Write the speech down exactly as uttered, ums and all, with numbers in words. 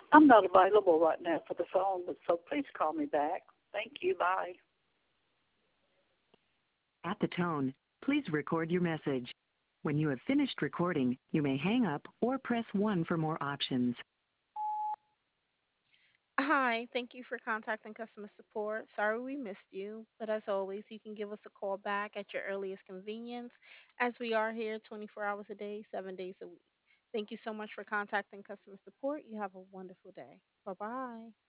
I'm not available right now for the phone, but so please call me back. Thank you. Bye. At the tone, please record your message. When you have finished recording, you may hang up or press one for more options. Hi, thank you for contacting customer support. Sorry we missed you, but as always, you can give us a call back at your earliest convenience as we are here twenty-four hours a day, seven days a week. Thank you so much for contacting customer support. You have a wonderful day. Bye bye.